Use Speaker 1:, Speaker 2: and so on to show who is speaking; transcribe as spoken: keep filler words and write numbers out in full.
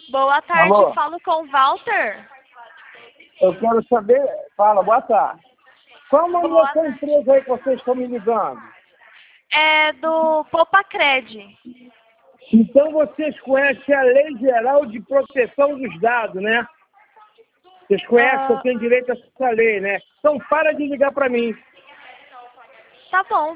Speaker 1: Boa tarde,
Speaker 2: Alô?
Speaker 1: falo com o Walter.
Speaker 2: Eu quero saber... Fala, boa tarde. Qual o nome
Speaker 1: Boa
Speaker 2: dessa
Speaker 1: tarde.
Speaker 2: empresa aí que vocês estão me ligando?
Speaker 1: É do Popacred.
Speaker 2: Então vocês conhecem a Lei Geral de Proteção dos Dados, né? Vocês conhecem que eu
Speaker 1: Ah,
Speaker 2: tenho direito a essa lei, né? Então para de ligar para mim.
Speaker 1: tá bom.